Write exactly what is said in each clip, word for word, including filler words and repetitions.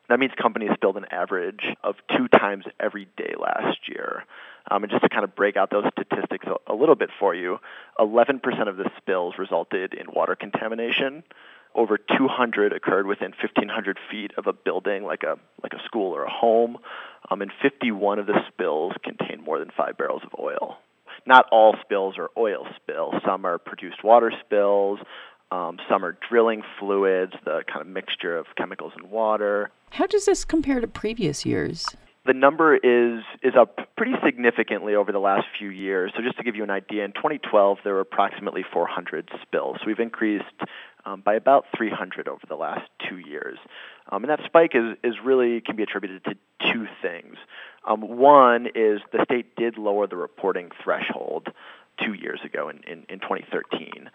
That means companies spilled an average of two times every day last year. Um, and just to kind of break out those statistics a, a little bit for you, eleven percent of the spills resulted in water contamination. Over two hundred occurred within fifteen hundred feet of a building, like a like a school or a home, um, and fifty-one of the spills contained more than five barrels of oil. Not all spills are oil spills. Some are produced water spills. Um, some are drilling fluids, the kind of mixture of chemicals and water. How does this compare to previous years? The number is is up pretty significantly over the last few years. So just to give you an idea, in twenty twelve, there were approximately four hundred spills. So we've increased um, by about three hundred over the last two years. Um, and that spike is, is really can be attributed to two things. Um, one is the state did lower the reporting threshold two years ago in, in, in twenty thirteen.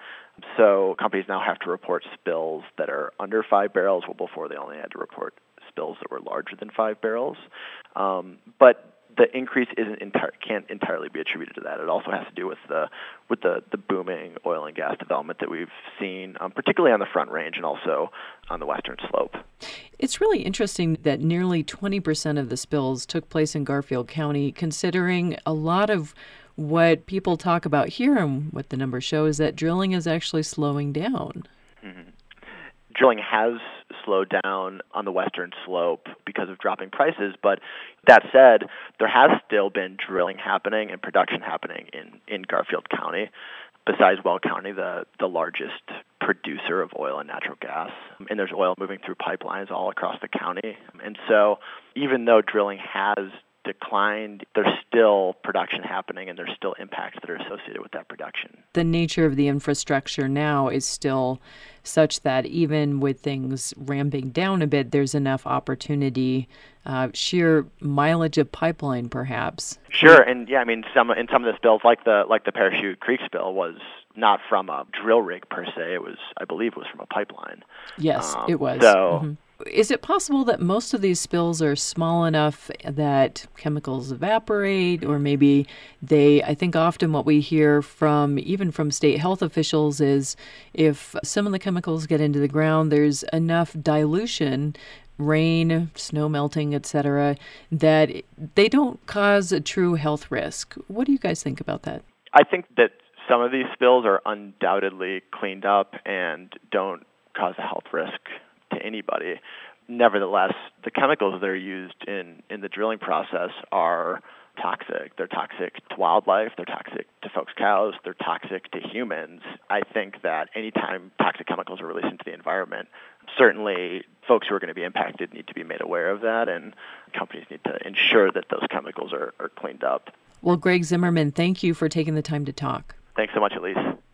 So companies now have to report spills that are under five barrels, well, before they only had to report spills that were larger than five barrels. Um, but the increase isn't entire, can't entirely be attributed to that. It also has to do with the with the, the booming oil and gas development that we've seen, um, particularly on the Front Range and also on the Western Slope. It's really interesting that nearly twenty percent of the spills took place in Garfield County, considering a lot of what people talk about here and what the numbers show is that drilling is actually slowing down. Mm-hmm. Drilling has slowed down on the Western Slope because of dropping prices, but that said, there has still been drilling happening and production happening in, in Garfield County, besides Weld County, the, the largest producer of oil and natural gas. And there's oil moving through pipelines all across the county. And so even though drilling has declined, there's still production happening and there's still impacts that are associated with that production. The nature of the infrastructure now is still such that even with things ramping down a bit, there's enough opportunity, uh, sheer mileage of pipeline perhaps. Sure, and yeah, I mean, some in some of the spills, like the like the Parachute Creek spill, was not from a drill rig per se. It was, I believe, it was from a pipeline. Yes, um, it was. So. Mm-hmm. Is it possible that most of these spills are small enough that chemicals evaporate, or maybe they, I think often what we hear from, even from state health officials, is if some of the chemicals get into the ground, there's enough dilution, rain, snow melting, et cetera, that they don't cause a true health risk. What do you guys think about that? I think that some of these spills are undoubtedly cleaned up and don't cause a health risk to anybody. Nevertheless, the chemicals that are used in, in the drilling process are toxic. They're toxic to wildlife, they're toxic to folks' cows, they're toxic to humans. I think that anytime toxic chemicals are released into the environment, certainly folks who are going to be impacted need to be made aware of that, and companies need to ensure that those chemicals are, are cleaned up. Well, Greg Zimmerman, thank you for taking the time to talk. Thanks so much, Elise.